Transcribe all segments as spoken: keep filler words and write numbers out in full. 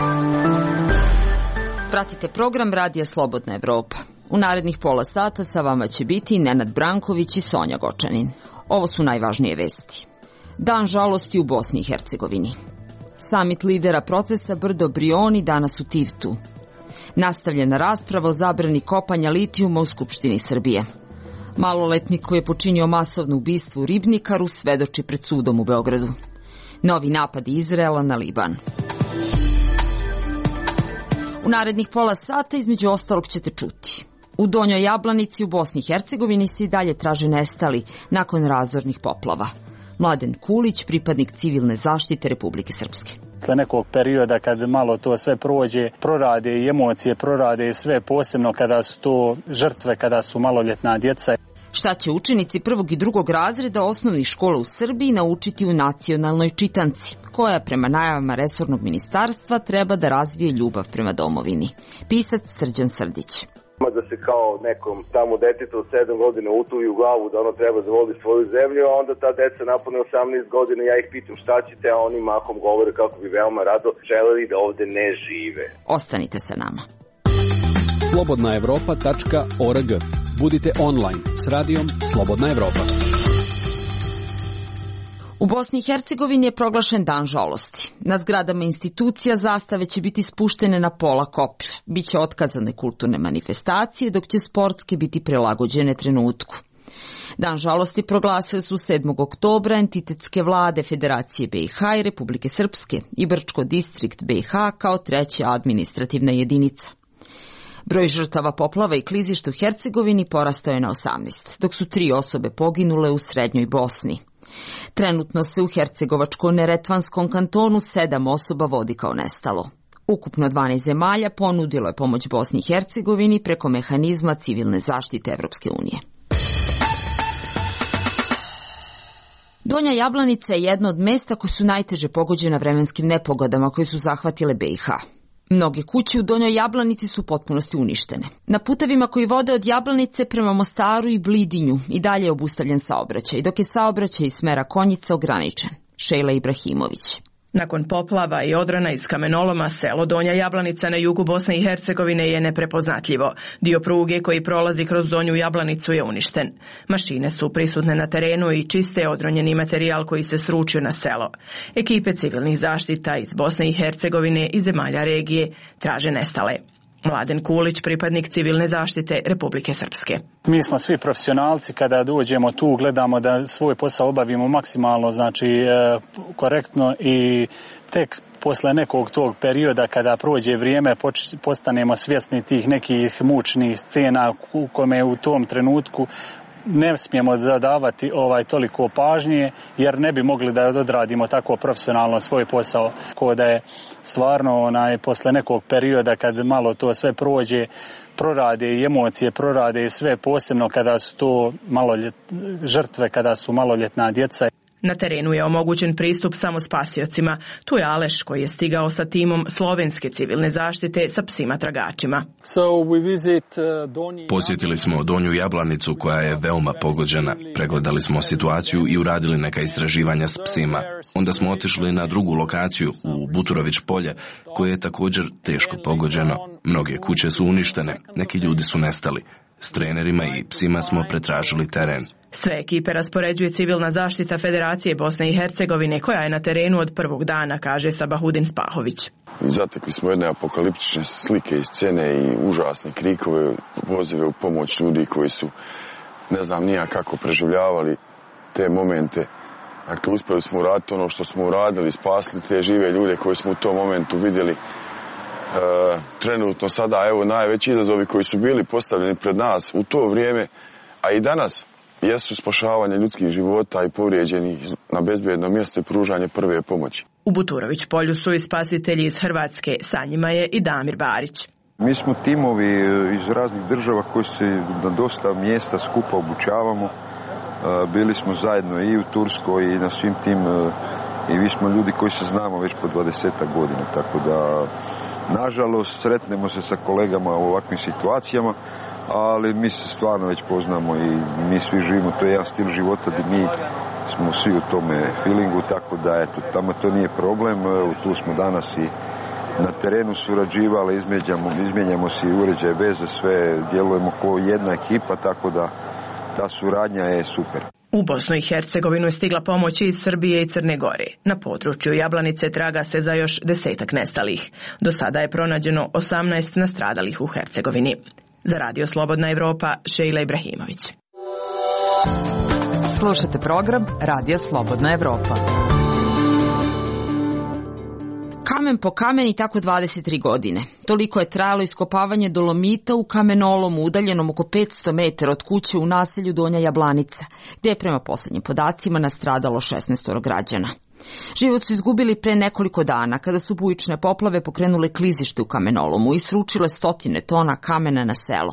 Pratite program Radija Slobodna Evropa. U narednih pola sata sa vama će biti Nenad Branković i Sonja Gočanin. Ovo su najvažnije vesti. Dan žalosti u Bosni i Hercegovini. Samit lidera procesa Brdo Brioni danas u Tivtu. Nastavljena rasprava o zabrani kopanja litijuma u Skupštini Srbije. Maloletnik koji je počinio masovno ubistvo u Ribnikaru svedoči pred sudom u Beogradu. Novi napadi Izraela na Liban. U narednih pola sata između ostalog ćete čuti. U Donjoj Jablanici u Bosni i Hercegovini se i dalje traže nestali nakon razornih poplava. Mladen Kulić, pripadnik civilne zaštite Republike Srpske. Posle nekog perioda kad malo to sve prođe, prorade i emocije, prorade i sve, posebno kada su to žrtve, kada su maloljetna djeca. Šta će učenici prvog i drugog razreda osnovnih škola u Srbiji naučiti u nacionalnoj čitanci, koja prema najavama resornog ministarstva treba da razvije ljubav prema domovini. Pisac Srđan Srdić. Da se kao nekom tamo detetu od sedam godina utuvi u glavu da ono treba da voli svoju zemlju, a onda ta deca napune osamnaest godina, ja ih pitam šta ćete, a oni mahom govore kako bi veoma rado želeli da ovde ne žive. Ostanite sa nama. slobodna evropa tačka org. Budite online s radijom Slobodna Evropa. U Bosni i Hercegovini je proglašen dan žalosti. Na zgradama institucija zastave će biti spuštene na pola koplja. Biće otkazane kulturne manifestacije, dok će sportske biti prilagođene trenutku. Dan žalosti proglasili su sedmog oktobra entitetske vlade Federacije B i H i Republike Srpske i Brčko distrikt B i H kao treća administrativna jedinica. Broj žrtava poplava i klizišta u Hercegovini porastao je na osamnaest, dok su tri osobe poginule u srednjoj Bosni. Trenutno se u Hercegovačko-Neretvanskom kantonu sedam osoba vodi kao nestalo. Ukupno dvanaest zemalja ponudilo je pomoć Bosni i Hercegovini preko mehanizma civilne zaštite Evropske unije. Donja Jablanica je jedno od mesta koje su najteže pogođena vremenskim nepogodama koje su zahvatile B i H. Mnoge kuće u Donjoj Jablanici su u potpunosti uništene. Na putevima koji vode od Jablanice prema Mostaru i Blidinju i dalje je obustavljen saobraćaj, dok je saobraćaj iz smera Konjica ograničen. Šejla Ibrahimović. Nakon poplava i odrana iz kamenoloma, selo Donja Jablanica na jugu Bosne i Hercegovine je neprepoznatljivo. Dio pruge koji prolazi kroz Donju Jablanicu je uništen. Mašine su prisutne na terenu i čiste odronjeni materijal koji se sručio na selo. Ekipe civilnih zaštita iz Bosne i Hercegovine i zemalja regije traže nestale. Mladen Kulić, pripadnik civilne zaštite Republike Srpske. Mi smo svi profesionalci, kada dođemo tu gledamo da svoj posao obavimo maksimalno, znači korektno, i tek posle nekog tog perioda kada prođe vrijeme postanemo svjesni tih nekih mučnih scena u kome u tom trenutku ne smijemo zadavati ovaj toliko pažnje, jer ne bi mogli da odradimo tako profesionalno svoj posao. Ko da je stvarno onaj posle nekog perioda kad malo to sve prođe, prorade i emocije, prorade i sve, posebno kada su to maloljet, žrtve, kada su maloljetna djeca. Na terenu je omogućen pristup samo spasiocima. Tu je Aleš koji je stigao sa timom slovenske civilne zaštite sa psima tragačima. Posjetili smo Donju Jablanicu koja je veoma pogođena. Pregledali smo situaciju i uradili neka istraživanja s psima. Onda smo otišli na drugu lokaciju u Buturović polje koje je također teško pogođeno. Mnoge kuće su uništene, neki ljudi su nestali. S trenerima i psima smo pretražili teren. Sve ekipe raspoređuje civilna zaštita Federacije Bosne i Hercegovine koja je na terenu od prvog dana, kaže Sabahudin Spahović. Zatekli smo jedne apokaliptične slike i scene i užasne krikove, pozive u pomoć ljudi koji su ne znam nija kako preživljavali te momente. Dakle, uspjeli smo uraditi ono što smo uradili, spasli te žive ljude koje smo u tom momentu vidjeli. E, trenutno sada, evo, najveći izazovi koji su bili postavljeni pred nas u to vrijeme, a i danas, jesu spašavanje ljudskih života i povrijeđenih na bezbjedno mjesto i pružanje prve pomoći. U Buturović polju su i spasitelji iz Hrvatske, sa njima je i Damir Barić. Mi smo timovi iz raznih država koji se na dosta mjesta skupa obučavamo. Bili smo zajedno i u Turskoj i na svim tim, i vi smo ljudi koji se znamo već po dvadesetak godina, tako da nažalost sretnemo se sa kolegama u ovakvim situacijama, ali mi se stvarno već poznamo i mi svi živimo, to je jedan stil života gdje mi smo svi u tome feelingu, tako da eto, tamo to nije problem, tu smo danas i na terenu surađivali, izmijenjamo, izmijenjamo si uređaje, veze, sve djelujemo kao jedna ekipa, tako da ta suradnja je super. U Bosnu i Hercegovinu je stigla pomoć iz Srbije i Crne Gore. Na području Jablanice traga se za još desetak nestalih. Do sada je pronađeno osamnaest nastradalih u Hercegovini. Za Radio Slobodna Evropa, Šejla Ibrahimović. Slušate program Radio Slobodna Evropa. Kamen po kamen i tako dvadeset tri godine. Toliko je trajalo iskopavanje dolomita u kamenolomu udaljenom oko petsto metara od kuće u naselju Donja Jablanica, gdje je prema posljednjim podacima nastradalo šesnaest građana. Život su izgubili pre nekoliko dana kada su bujične poplave pokrenule klizište u kamenolomu i sručile stotine tona kamena na selo.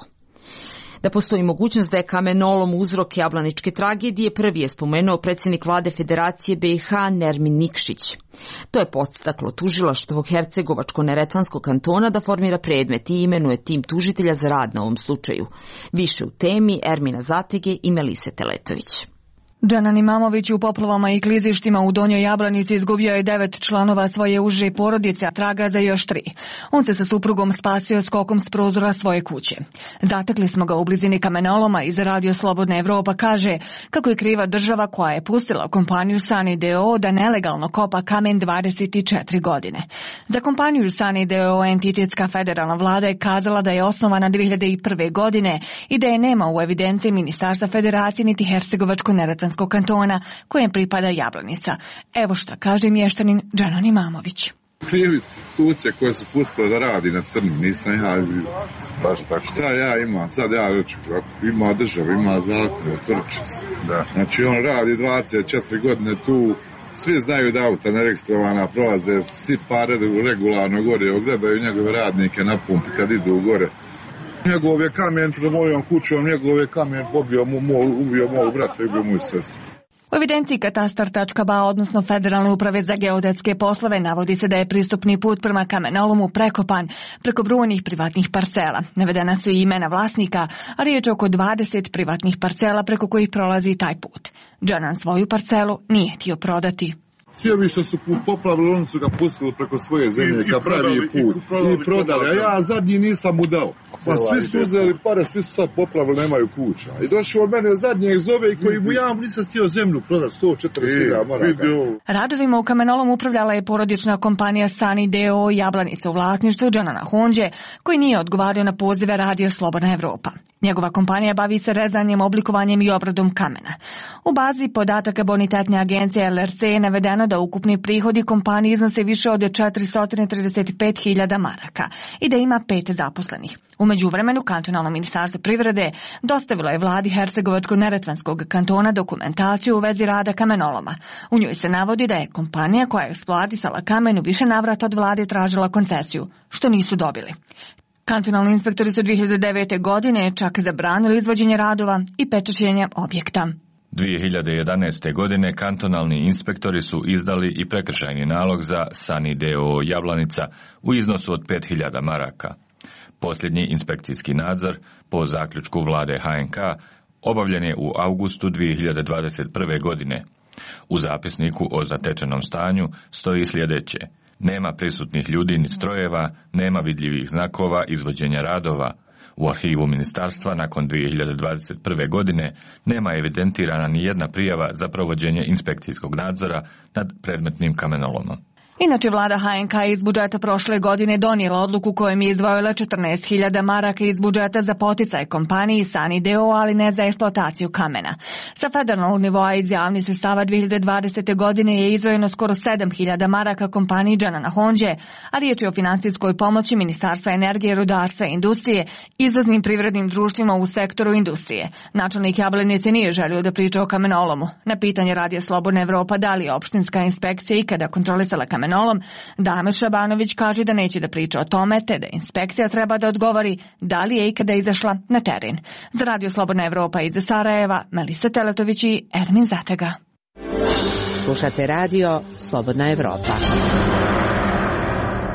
Da postoji mogućnost da je kamenolom uzrok jablaničke tragedije, prvi je spomenuo predsjednik vlade Federacije B i H Nermin Nikšić. To je podstaklo tužilaštvo Hercegovačko-neretvanskog kantona da formira predmet i imenuje tim tužitelja za rad na ovom slučaju. Više u temi Ermina Zatege i Melise Teletović. Džanan Imamović u poplavama i klizištima u Donjoj Jablanici izgubio je devet članova svoje uže porodice, a traga za još tri. On se sa suprugom spasio skokom s prozora svoje kuće. Zatekli smo ga u blizini kamenoloma i za Radio Slobodna Evropa kaže kako je kriva država koja je pustila kompaniju Sani D O O da nelegalno kopa kamen dvadeset četiri godine. Za kompaniju Sani D O O entitetska federalna vlada je kazala da je osnovana dvije hiljade prve. godine i da je nema u evidenciji Ministarstva Federacije niti Hercegovačko-neretvanskog kantona kojem pripada Jablanica. Evo šta kaže mještanin Džanan Imamović. Krivi institucije koje su pustile da radi na crnu, nisam ja baš tako. Šta ja imam, sad ja reću, ima država, ima zakon, otvrči se. Da. Znači on radi dvadeset četiri godine tu, svi znaju da auta neregistrovana prolaze, svi pare regularno gore, ogledaju njegove radnike na pumpi kad idu gore. Njegov je kamen pred mojom kućom, njegov je kamen pobio mu, ubio moju brata i ubio moju sestru. U evidenciji katastar tačka ba, odnosno Federalne uprave za geodetske poslove, navodi se da je pristupni put prema kamenolomu prekopan preko brojnih privatnih parcela. Navedena su i imena vlasnika, a riječ oko dvadeset privatnih parcela preko kojih prolazi taj put. Džanan svoju parcelu nije htio prodati. Svi ovi što su poplavili, oni su ga pustili preko svoje zemlje, ka pravi put. I prodali, a ja zadnji nisam mu dao. Pa svi su uzeli pare, svi su sad poplavili, nemaju kuća. I došao od mene zadnjeg zove i koji mu ja nisam stio zemlju prodati sto četrdeset hiljada maraka. Radovima u kamenolom upravljala je porodična kompanija Sani D O O Jablanica u vlasništvu Džanana Honđe, koji nije odgovario na pozive Radio Slobodna Evropa. Njegova kompanija bavi se rezanjem, oblikovanjem i obradom kamena. U bazi podataka bonitetne agencije L R C je navedeno da ukupni prihodi kompanije iznose više od četiristo trideset pet hiljada maraka i da ima pet zaposlenih. U međuvremenu kantonalno ministarstvo privrede dostavilo je vladi Hercegovačko-neretvanskog kantona dokumentaciju u vezi rada kamenoloma. U njoj se navodi da je kompanija koja je eksploatisala kamen u više navrata od vlade tražila koncesiju, što nisu dobili. Kantonalni inspektori su dvije hiljade devete. godine čak zabranili izvođenje radova i pečaćenje objekta. dvije hiljade jedanaeste. godine kantonalni inspektori su izdali i prekršajni nalog za Sani D O O Jablanica u iznosu od pet hiljada maraka. Posljednji inspekcijski nadzor po zaključku vlade H N K obavljen je u avgustu dvije hiljade dvadeset prve. godine. U zapisniku o zatečenom stanju stoji sljedeće: nema prisutnih ljudi ni strojeva, nema vidljivih znakova izvođenja radova. U arhivu ministarstva nakon dvije hiljade dvadeset prve. godine nema evidentirana ni jedna prijava za provođenje inspekcijskog nadzora nad predmetnim kamenolomom. Inače, vlada H N K iz budžeta prošle godine donijela odluku kojom je izdvojila četrnaest hiljada maraka iz budžeta za poticaj kompaniji Sani D O O, ali ne za eksploataciju kamena. Sa federalnog nivoa iz javnih sredstava dvije hiljade dvadesete. godine je izdvojeno skoro sedam hiljada maraka kompaniji Džanana Honđe, a riječ je o financijskoj pomoći Ministarstva energije, rudarstva i industrije izvoznim privrednim društvima u sektoru industrije. Načelnik Jablanice nije želio da priča o kamenolomu. Na pitanje Radija Slobodna Evropa da li je opštinska inspekcija ikada kontrolisala kamenolom, Damir Šabanović kaže da neće da priča o tome, te da inspekcija treba da odgovori da li je ikada izašla na teren. Za Radio Slobodna Evropa iz Sarajeva, Melisa Teletović i Ermin Zatega. Slušate Radio Slobodna Evropa.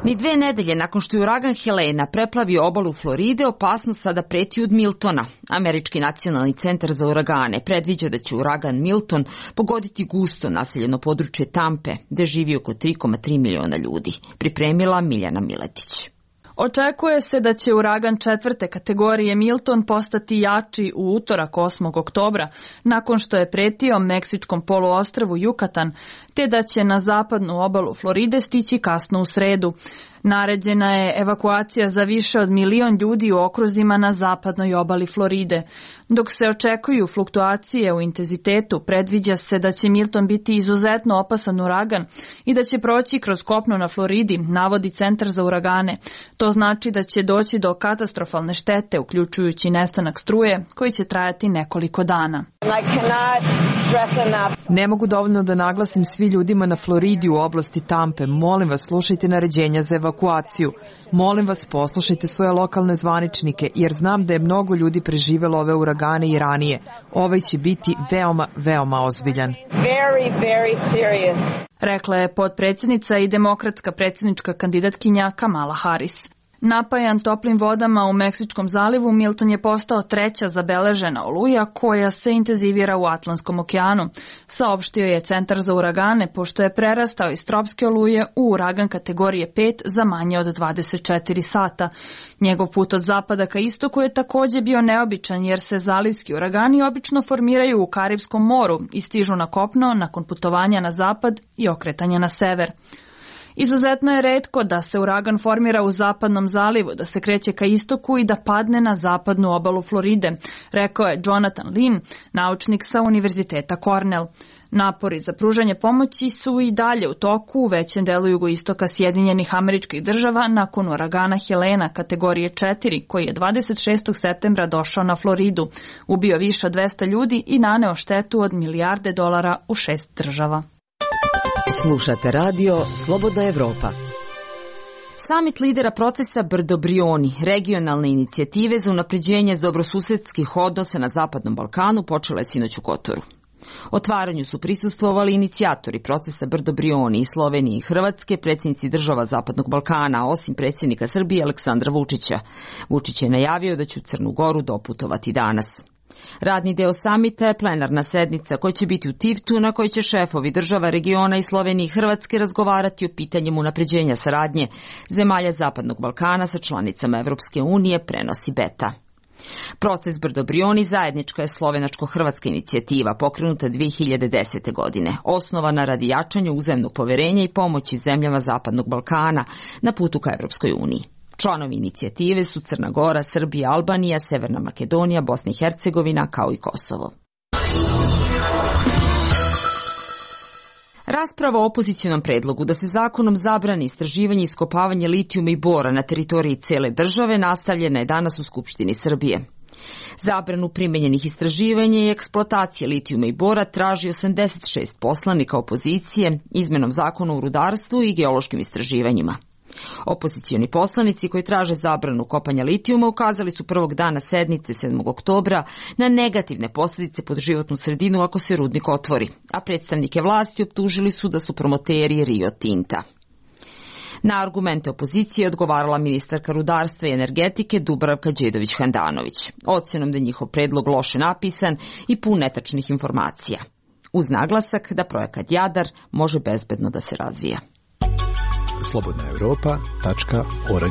Ni dve nedelje nakon što je uragan Helena preplavio obalu Floride, opasnost sada preti od Miltona. Američki nacionalni centar za uragane predviđa da će uragan Milton pogoditi gusto naseljeno područje Tampe, gde živi oko tri zarez tri miliona ljudi. Pripremila Miljana Miletić. Očekuje se da će uragan četvrte kategorije Milton postati jači u utorak osmog oktobra, nakon što je pretio meksičkom poluostrvu Jukatan, te da će na zapadnu obalu Floride stići kasno u sredu. Naređena je evakuacija za više od milion ljudi u okruzima na zapadnoj obali Floride. Dok se očekuju fluktuacije u intenzitetu, predviđa se da će Milton biti izuzetno opasan uragan i da će proći kroz kopno na Floridi, navodi Centar za uragane. To znači da će doći do katastrofalne štete, uključujući nestanak struje, koji će trajati nekoliko dana. Ne mogu dovoljno da naglasim svi ljudima na Floridi u oblasti Tampe. Molim vas, slušajte naređenja za evakuaciju. Molim vas, poslušajte svoje lokalne zvaničnike, jer znam da je mnogo ljudi preživelo ove uragane i ranije. Ovaj će biti veoma, veoma ozbiljan. Very, very serious. Rekla je potpredsjednica i demokratska predsjednička kandidatkinja Kamala Harris. Napajan toplim vodama u Meksičkom zalivu, Milton je postao treća zabeležena oluja koja se intenzivira u Atlantskom okeanu. Saopštio je Centar za uragane, pošto je prerastao iz tropske oluje u uragan kategorije pet za manje od dvadeset četiri sata. Njegov put od zapada ka istoku je također bio neobičan, jer se zalivski uragani obično formiraju u Karibskom moru i stižu na kopno nakon putovanja na zapad i okretanja na sever. Izuzetno je retko da se uragan formira u zapadnom zalivu, da se kreće ka istoku i da padne na zapadnu obalu Floride, rekao je Jonathan Lin, naučnik sa Univerziteta Cornell. Napori za pružanje pomoći su i dalje u toku u većem delu jugoistoka Sjedinjenih Američkih Država nakon uragana Helena kategorije četiri, koji je dvadeset šestog septembra došao na Floridu, ubio više od dvesta ljudi i naneo štetu od milijarde dolara u šest država. Slušate radio Slobodna Evropa. Samit lidera procesa Brdo Brioni, regionalne inicijative za unapređenje dobrosusedskih odnosa na Zapadnom Balkanu, počela je sinoć u Kotoru. Otvaranju su prisustvovali inicijatori procesa Brdo Brioni iz Slovenije i Hrvatske, predsjednici država Zapadnog Balkana, osim predsjednika Srbije Aleksandra Vučića. Vučić je najavio da će u Crnu Goru doputovati danas. Radni deo samita je plenarna sednica koja će biti u Tivtu, na kojoj će šefovi država regiona i Slovenije i Hrvatske razgovarati o pitanjima unapređenja saradnje zemalja Zapadnog Balkana sa članicama Evropske unije, prenosi Beta. Proces Brdo Brioni zajednička je slovenačko-hrvatska inicijativa pokrenuta dvije hiljade desete. godine, osnovana radi jačanja uzajamnog poverenja i pomoći zemljama Zapadnog Balkana na putu ka Evropskoj uniji. Članovi inicijative su Crna Gora, Srbija, Albanija, Severna Makedonija, Bosna i Hercegovina, kao i Kosovo. Rasprava o opozicionom predlogu da se zakonom zabrani istraživanje i iskopavanje litijuma i bora na teritoriji cele države nastavljena je danas u Skupštini Srbije. Zabranu primenjenih istraživanja i eksploatacije litijuma i bora traži osamdeset šest poslanika opozicije izmenom zakona o rudarstvu i geološkim istraživanjima. Opozicioni poslanici koji traže zabranu kopanja litijuma ukazali su prvog dana sednice sedmog oktobra na negativne posljedice pod životnu sredinu ako se rudnik otvori, a predstavnike vlasti optužili su da su promoteri Rio Tinta. Na argumente opozicije odgovarala ministarka rudarstva i energetike Dubravka Đedović-Handanović, ocjenom da je njihov predlog loše napisan i pun netačnih informacija, uz naglasak da projekat Jadar može bezbedno da se razvija. slobodna evropa tačka org.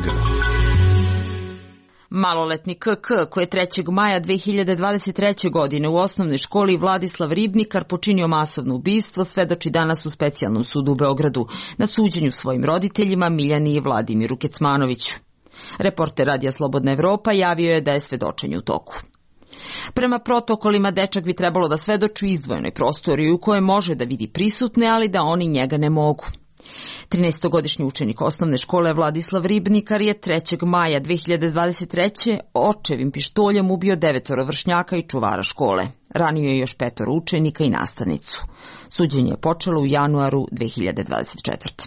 Maloletni K K, koji je trećeg maja dve hiljade dvadeset treće. godine u osnovnoj školi Vladislav Ribnikar počinio masovno ubistvo, svedoči danas u Specijalnom sudu u Beogradu na suđenju svojim roditeljima Miljani i Vladimiru Kecmanoviću. Reporter Radija Slobodna Evropa javio je da je svedočenje u toku. Prema protokolima, dečak bi trebalo da svedoči u izdvojenoj prostoriji u kojoj može da vidi prisutne, ali da oni njega ne mogu. trinaestogodišnji učenik osnovne škole Vladislav Ribnikar je trećeg maja dve hiljade dvadeset treće. očevim pištoljem ubio devetoro vršnjaka i čuvara škole. Ranio je još petoro učenika i nastavnicu. Suđenje je počelo u januaru dve hiljade dvadeset četvrte.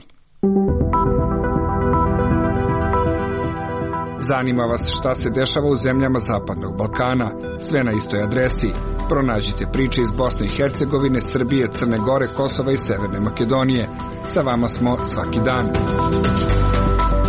Zanima vas šta se dešava u zemljama Zapadnog Balkana? Sve na istoj adresi. Pronađite priče iz Bosne i Hercegovine, Srbije, Crne Gore, Kosova i Severne Makedonije. Sa vama smo svaki dan.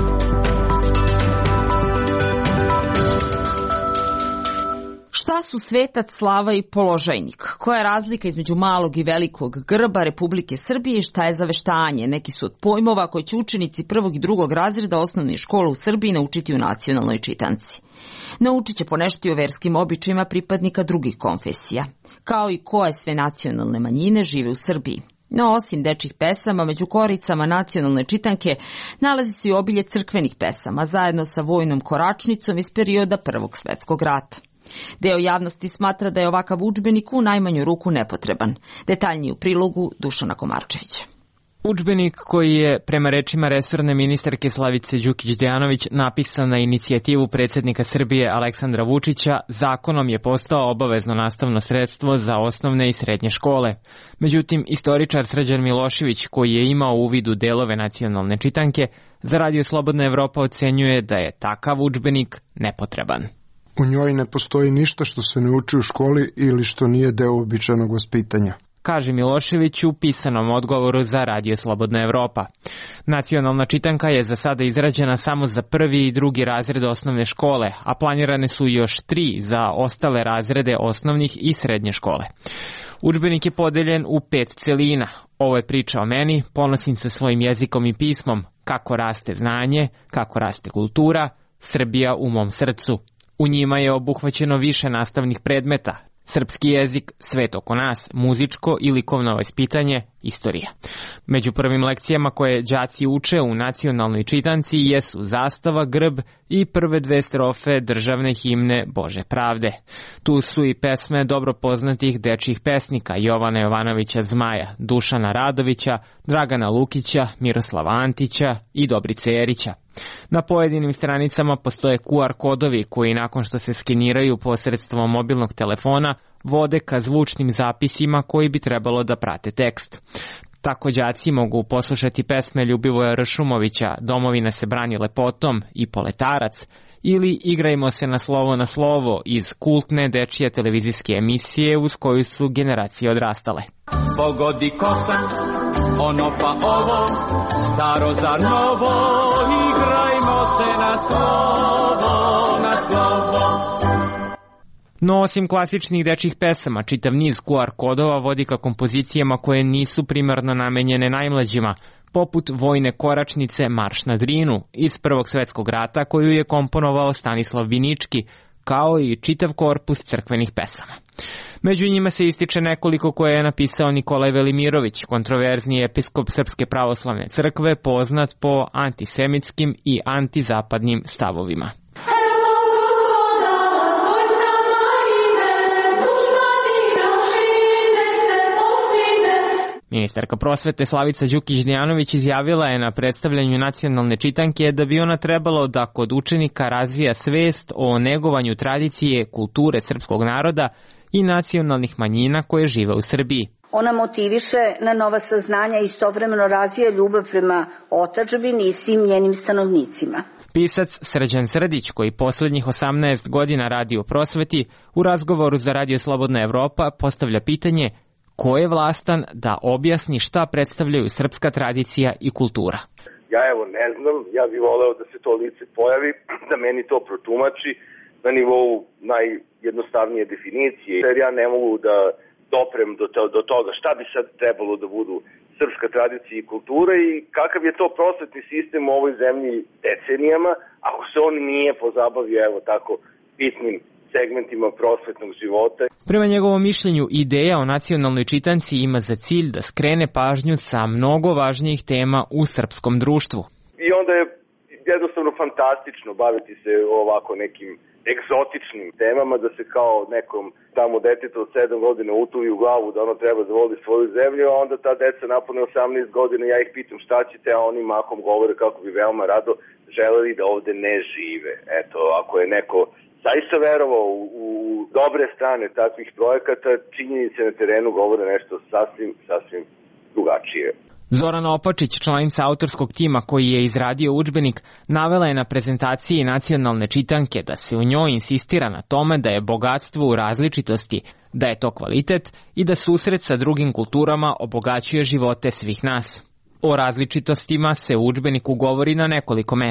Šta su svetac, slava i položajnik? Koja je razlika između malog i velikog grba Republike Srbije i šta je zaveštanje? Neki su od pojmova koje će učenici prvog i drugog razreda osnovne škole u Srbiji naučiti u nacionalnoj čitanci. Naučit će ponešto i o verskim običajima pripadnika drugih konfesija, kao i koje sve nacionalne manjine žive u Srbiji. No, osim dečjih pesama, među koricama nacionalne čitanke nalazi se i obilje crkvenih pesama, zajedno sa vojnom koračnicom iz perioda Prvog svetskog rata. Deo javnosti smatra da je ovakav udžbenik u najmanju ruku nepotreban. Detaljniji u prilogu Dušana Komarčevića. Udžbenik koji je, prema rečima resorne ministarke Slavice Đukić-Dejanović, napisan na inicijativu predsjednika Srbije Aleksandra Vučića, zakonom je postao obavezno nastavno sredstvo za osnovne i srednje škole. Međutim, istoričar Srđan Milošević, koji je imao uvid u delove nacionalne čitanke, za Radio Slobodna Evropa ocenjuje da je takav udžbenik nepotreban. U njoj ne postoji ništa što se ne uči u školi ili što nije deo običajnog vaspitanja, kaže Milošević u pisanom odgovoru za Radio Slobodna Evropa. Nacionalna čitanka je za sada izrađena samo za prvi i drugi razred osnovne škole, a planirane su još tri za ostale razrede osnovnih i srednje škole. Udžbenik je podeljen u pet celina. Ovo je priča o meni, ponosim se svojim jezikom i pismom, kako raste znanje, kako raste kultura, Srbija u mom srcu. U njima je obuhvaćeno više nastavnih predmeta: srpski jezik, svet oko nas, muzičko i likovno vaspitanje, istorija. Među prvim lekcijama koje đaci uče u nacionalnoj čitanci jesu zastava, grb i prve dve strofe državne himne Bože pravde. Tu su i pesme dobro poznatih dečjih pesnika Jovana Jovanovića Zmaja, Dušana Radovića, Dragana Lukića, Miroslava Antića i Dobrice Erića. Na pojedinim stranicama postoje Q R kodovi koji nakon što se skeniraju posredstvom mobilnog telefona vode ka zvučnim zapisima koji bi trebalo da prate tekst. Tako đaci mogu poslušati pesme Ljubivoja Ršumovića Domovina se brani lepotom i Poletarac ili Igrajmo se na slovo na slovo iz kultne dečije televizijske emisije uz koju su generacije odrastale. Pogodi kosa, ono pa ovo, staro za novo, igrajmo se na slovo, na slovo. No, osim klasičnih dečjih pesama, čitav niz Q R kodova vodi ka kompozicijama koje nisu primarno namenjene najmlađima, poput vojne koračnice Marš na Drinu iz Prvog svetskog rata koju je komponovao Stanislav Vinički, kao i čitav korpus crkvenih pesama. Među njima se ističe nekoliko koje je napisao Nikolaj Velimirović, kontroverzni episkop Srpske pravoslavne crkve, poznat po antisemitskim i antizapadnim stavovima. Ministarka prosvete Slavica Đukić-Dejanović izjavila je na predstavljanju nacionalne čitanke da bi ona trebalo da kod učenika razvija svest o negovanju tradicije, kulture srpskog naroda i nacionalnih manjina koje žive u Srbiji. Ona motiviše na nova saznanja i istovremeno razvija ljubav prema otadžbini i svim njenim stanovnicima. Pisac Srđan Srdić, koji poslednjih osamnaest godina radi u prosveti, u razgovoru za Radio Slobodna Evropa postavlja pitanje ko je vlastan da objasni šta predstavljaju srpska tradicija i kultura. Ja evo ne znam, ja bih voleo da se to lice pojavi, da meni to protumači na nivou najjednostavnije definicije, jer ja ne mogu da doprem do, to, do toga šta bi sad trebalo da budu srpska tradicija i kultura i kakav je to prosvetni sistem u ovoj zemlji decenijama, ako se on nije pozabavio evo tako bitnim segmentima prosvetnog života. Prema njegovom mišljenju, ideja o nacionalnoj čitanci ima za cilj da skrene pažnju sa mnogo važnijih tema u srpskom društvu. I onda je jednostavno fantastično baviti se ovako nekim egzotičnim temama, da se kao nekom tamo detetu od sedam godina utuvi u glavu da ono treba da voli svoju zemlju, a onda ta deca napune osamnaest godina, ja ih pitam šta ćete, a oni mahom govore kako bi veoma rado želeli da ovde ne žive. Eto, ako je neko zaista verovao u, u dobre strane takvih projekata, činjenice na terenu govore nešto sasvim, sasvim drugačije. Zorana Opačić, članica autorskog tima koji je izradio udžbenik, navela je na prezentaciji nacionalne čitanke da se u njoj insistira na tome da je bogatstvo u različitosti, da je to kvalitet i da susret sa drugim kulturama obogaćuje živote svih nas. O različitostima se u udžbeniku govori na nekoliko mesta.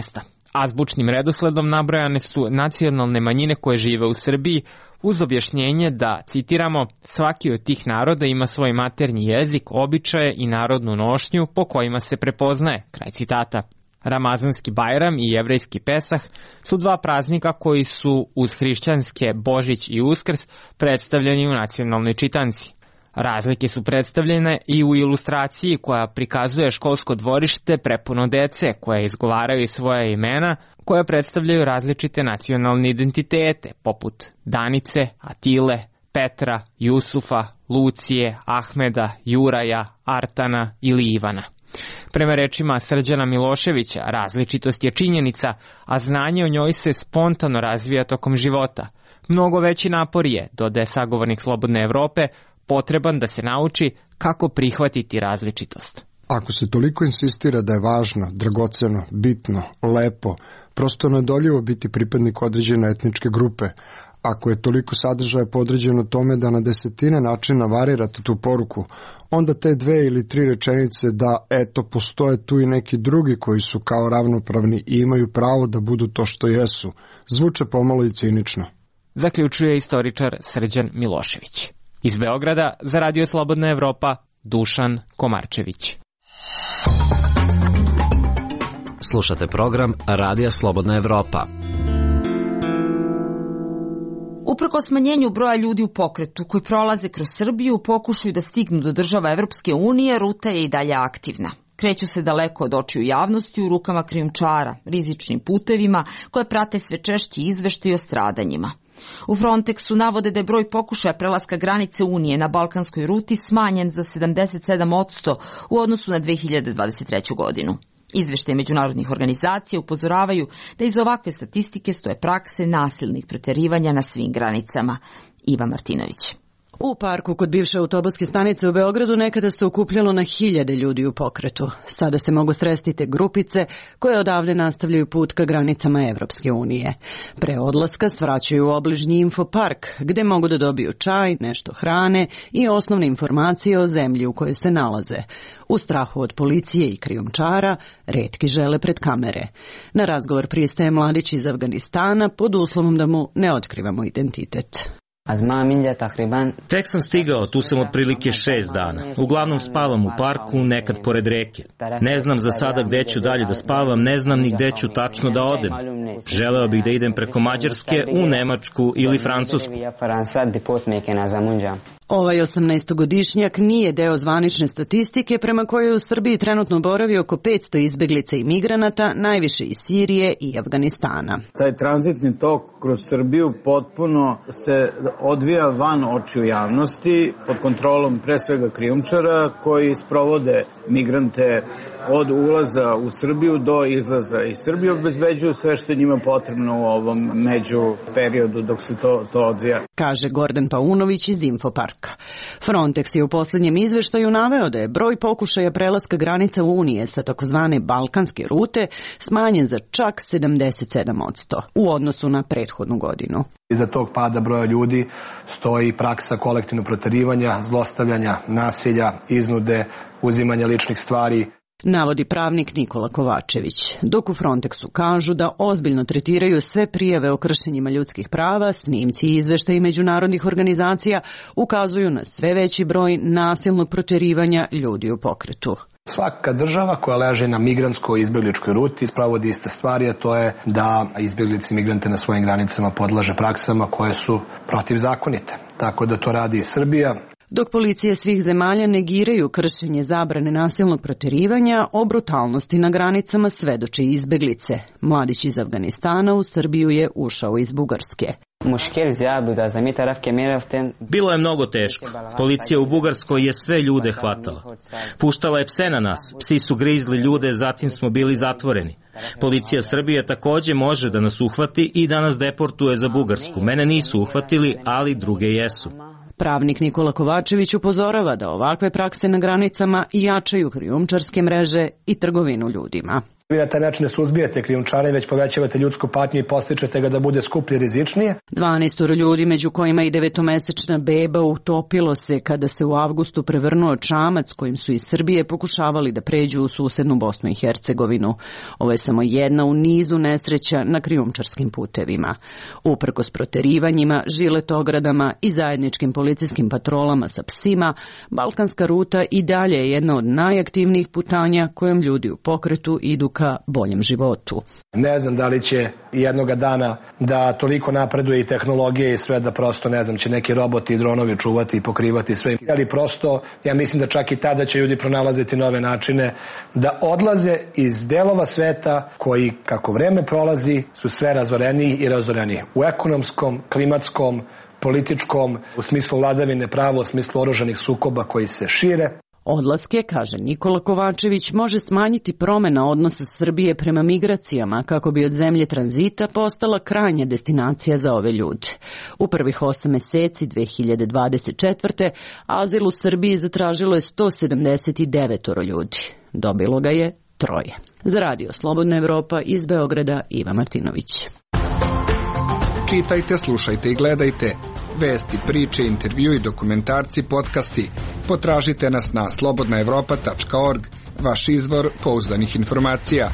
Azbučnim redosledom nabrojane su nacionalne manjine koje žive u Srbiji uz objašnjenje da, citiramo, svaki od tih naroda ima svoj maternji jezik, običaje i narodnu nošnju po kojima se prepoznaje, kraj citata. Ramazanski Bajram i jevrejski Pesah su dva praznika koji su uz hrišćanske Božić i Uskrs predstavljeni u nacionalnoj čitanci. Razlike su predstavljene i u ilustraciji koja prikazuje školsko dvorište prepuno dece koje izgovaraju svoja imena koja predstavljaju različite nacionalne identitete poput Danice, Atile, Petra, Jusufa, Lucije, Ahmeda, Juraja, Artana ili Ivana. Prema rečima Srđana Miloševića, različitost je činjenica, a znanje o njoj se spontano razvija tokom života. Mnogo veći napor je, dodaje sagovornik Slobodne Evrope, potreban da se nauči kako prihvatiti različitost. Ako se toliko insistira da je važno, dragoceno, bitno, lepo, prosto neodoljivo biti pripadnik određene etničke grupe, ako je toliko sadržaja podređeno tome da na desetine načina varirate tu poruku, onda te dve ili tri rečenice da eto postoje tu i neki drugi koji su kao ravnopravni i imaju pravo da budu to što jesu, zvuče pomalo i cinično. Zaključuje istoričar Srđan Milošević. Iz Beograda za Radio Slobodna Evropa, Dušan Komarčević. Slušate program Radija Slobodna Evropa. Uprkos smanjenju broja ljudi u pokretu koji prolaze kroz Srbiju u pokušaju da stignu do država Evropske unije, ruta je i dalje aktivna. Kreću se daleko od očiju javnosti u rukama krijumčara, rizičnim putevima koje prate sve češći izveštaji o stradanjima. U Frontexu navode da je broj pokušaja prelaska granice Unije na balkanskoj ruti smanjen za sedamdeset sedam posto u odnosu na dve hiljade dvadeset treću. godinu. Izveštaji međunarodnih organizacija upozoravaju da iz ovakve statistike stoje prakse nasilnih preterivanja na svim granicama. Iva Martinović. U parku kod bivše autobuske stanice u Beogradu nekada se okupljalo na hiljade ljudi u pokretu. Sada se mogu sresti te grupice koje odavde nastavljaju put ka granicama Evropske unije. Pre odlaska svraćaju u obližnji infopark gde mogu da dobiju čaj, nešto hrane i osnovne informacije o zemlji u kojoj se nalaze. U strahu od policije i krijumčara, retki žele pred kamere. Na razgovor pristaje mladić iz Afganistana pod uslovom da mu ne otkrivamo identitet. Tek sam stigao, tu sam otprilike šest dana. Uglavnom spavam u parku, nekad pored reke. Ne znam za sada gde ću dalje da spavam, ne znam ni gde ću tačno da odem. Želeo bih da idem preko Mađarske u Nemačku ili Francusku. Ovaj osamnaestogodišnjak nije deo zvanične statistike prema kojoj u Srbiji trenutno boravi oko petsto izbeglica i migranata, najviše iz Sirije i Afganistana. Taj tranzitni tok kroz Srbiju potpuno se odvija van očiju javnosti, pod kontrolom pre svega krijumčara koji sprovode migrante od ulaza u Srbiju do izlaza iz Srbije, obezbeđuju sve što je njima potrebno u ovom među periodu dok se to, to odvija. Kaže Gordan Paunović iz Infoparka. Frontex je u posljednjem izveštaju naveo da je broj pokušaja prelaska granica Unije sa takozvane balkanske rute smanjen za čak sedamdeset sedam posto u odnosu na prethodnu godinu. Iza tog pada broja ljudi stoji praksa kolektivnog proterivanja, zlostavljanja, nasilja, iznude, uzimanja ličnih stvari. Navodi pravnik Nikola Kovačević, dok u Frontexu kažu da ozbiljno tretiraju sve prijave o kršenjima ljudskih prava, snimci i izveštaji međunarodnih organizacija ukazuju na sve veći broj nasilnog proterivanja ljudi u pokretu. Svaka država koja leži na migrantskoj izbjegličkoj ruti sprovodi iste stvari, a to je da izbjeglice i migrante na svojim granicama podlaže praksama koje su protivzakonite. Tako da to radi i Srbija. Dok policije svih zemalja negiraju kršenje zabrane nasilnog proterivanja, o brutalnosti na granicama svedoče izbeglice. Mladić iz Afganistana u Srbiju je ušao iz Bugarske. Bilo je mnogo teško. Policija u Bugarskoj je sve ljude hvatala. Puštala je pse na nas. Psi su grizli ljude, zatim smo bili zatvoreni. Policija Srbije takođe može da nas uhvati i da nas deportuje za Bugarsku. Mene nisu uhvatili, ali druge jesu. Pravnik Nikola Kovačević upozorava da ovakve prakse na granicama jačaju krijumčarske mreže i trgovinu ljudima. Vi na taj način ne suzbijate krijumčarenje, već povećavate ljudsku patnju i postičete ga da bude skuplje i rizičnije. dvanaestoro ljudi, među kojima i devetomesečna beba, utopilo se kada se u avgustu prevrnuo čamac kojim su iz Srbije pokušavali da pređu u susednu Bosnu i Hercegovinu. Ovo je samo jedna u nizu nesreća na krijumčarskim putevima. Uprkos proterivanjima, žiletogradama i zajedničkim policijskim patrolama sa psima, balkanska ruta i dalje je jedna od najaktivnijih putanja kojom ljudi u pokretu idu ka boljem životu. Ne znam da li će jednoga dana da toliko napreduje i tehnologije i sve da prosto, ne znam, će neki roboti i dronovi čuvati i pokrivati sve. Ali prosto, ja mislim da čak i tada će ljudi pronalaziti nove načine da odlaze iz delova sveta koji, kako vreme prolazi, su sve razoreniji i razoreniji. U ekonomskom, klimatskom, političkom, u smislu vladavine prava, u smislu oružanih sukoba koji se šire. Odlaske, kaže Nikola Kovačević, može smanjiti promena odnosa Srbije prema migracijama kako bi od zemlje tranzita postala krajnja destinacija za ove ljude. U prvih osam meseci dve hiljade dvadeset četvrte. azil u Srbiji zatražilo je sto sedamdeset devet ljudi. Dobilo ga je troje. Za Radio Slobodna Evropa iz Beograda, Iva Martinović. Čitajte, slušajte i gledajte. Vesti, priče, intervju i dokumentarci, podcasti. Potražite nas na slobodna evropa tačka org, vaš izvor pouzdanih informacija.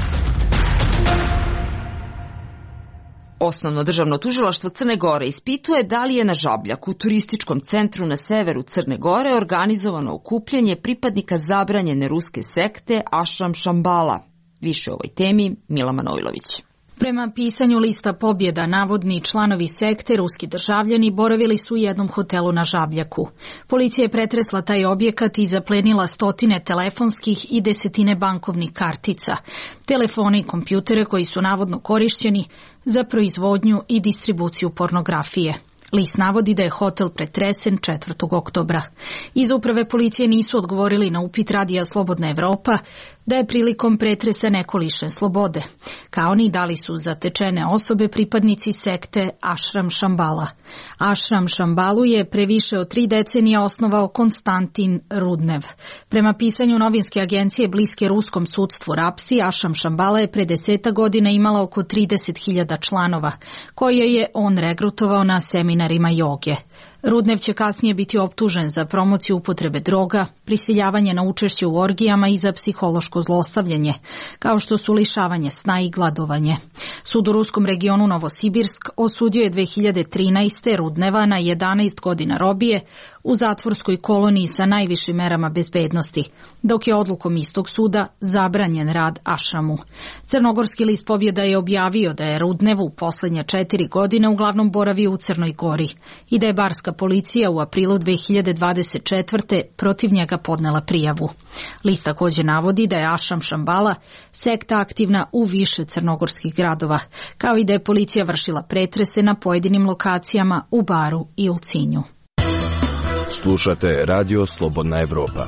Osnovno državno tužilaštvo Crne Gore ispituje da li je na Žabljaku, u turističkom centru na severu Crne Gore, organizovano okupljanje pripadnika zabranjene ruske sekte Ašram Šambala. Više o ovoj temi Mila Manojlović. Prema pisanju lista pobjeda, navodni članovi sekte, ruski državljani, boravili su u jednom hotelu na Žabljaku. Policija je pretresla taj objekat i zaplenila stotine telefonskih i desetine bankovnih kartica, telefone i kompjutere koji su navodno korišćeni za proizvodnju i distribuciju pornografije. List navodi da je hotel pretresen četvrtog oktobra. Iz uprave policije nisu odgovorili na upit Radija Slobodna Evropa da je prilikom pretresa neko lišen slobode, kao ni da li su zatečene osobe pripadnici sekte Ašram Šambala. Ašram Šambalu je pre više od tri decenija osnovao Konstantin Rudnev. Prema pisanju novinske agencije bliske ruskom sudstvu Rapsi, Ašram Šambala je pre deseta godina imala oko trideset hiljada članova, koje je on regrutovao na seminarima joge. Rudnev će kasnije biti optužen za promociju upotrebe droga, prisiljavanje na učešće u orgijama i za psihološko zlostavljanje, kao što su lišavanje sna i gladovanje. Sud u ruskom regionu Novosibirsk osudio je dve hiljade trinaeste. Rudneva na jedanaest godina robije u zatvorskoj koloniji sa najvišim merama bezbednosti, dok je odlukom istog suda zabranjen rad Ašramu. Crnogorski list Pobjeda je objavio da je Rudnev u poslednje četiri godine uglavnom boravio u Crnoj Gori i da je barska policija u aprilu dve hiljade dvadeset četvrte. protiv njega podnela prijavu. List takođe navodi da je Ašram Šambala sekta aktivna u više crnogorskih gradova, kao i da je policija vršila pretrese na pojedinim lokacijama u Baru i Ulcinju. Slušate Radio Slobodna Evropa.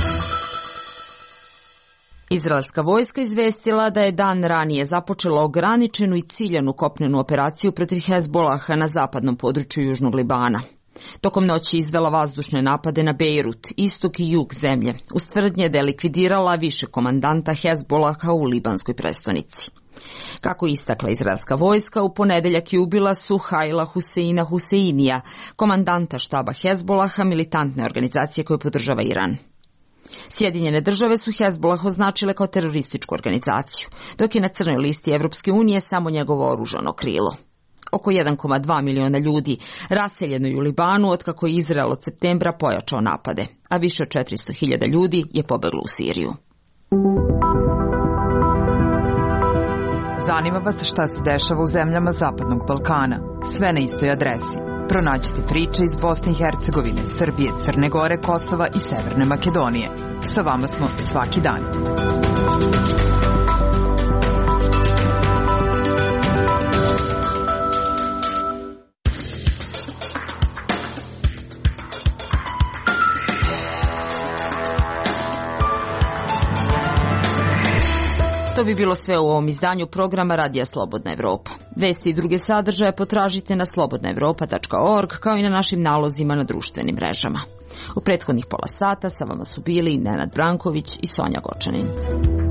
Izraelska vojska izvestila da je dan ranije započela ograničenu i ciljanu kopnenu operaciju protiv Hezbolaha na zapadnom području Južnog Libana. Tokom noći izvela vazdušne napade na Bejrut, istok i jug zemlje, uz tvrdnje da je likvidirala više komandanta Hezbolaha u libanskoj prestonici. Kako je istakla izraelska vojska, u ponedeljak je ubila Suhaila Huseina Huseinija, komandanta štaba Hezbolaha, militantne organizacije koje podržava Iran. Sjedinjene države su Hezbolah označile kao terorističku organizaciju, dok je na crnoj listi Evropske unije samo njegovo oružano krilo. Oko jedan zarez dva miliona ljudi raseljeno je u Libanu otkako je Izrael od septembra pojačao napade, a više od četiristo hiljada ljudi je pobeglo u Siriju. Zanima vas šta se dešava u zemljama Zapadnog Balkana. Sve na istoj adresi. Pronađite priče iz Bosne i Hercegovine, Srbije, Crne Gore, Kosova i Severne Makedonije. Sa vama smo svaki dan. To bi bilo sve u ovom izdanju programa Radija Slobodna Evropa. Vesti i druge sadržaje potražite na slobodna evropa tačka org kao i na našim nalozima na društvenim mrežama. U prethodnih pola sata sa vama su bili Nenad Branković i Sonja Gočanin.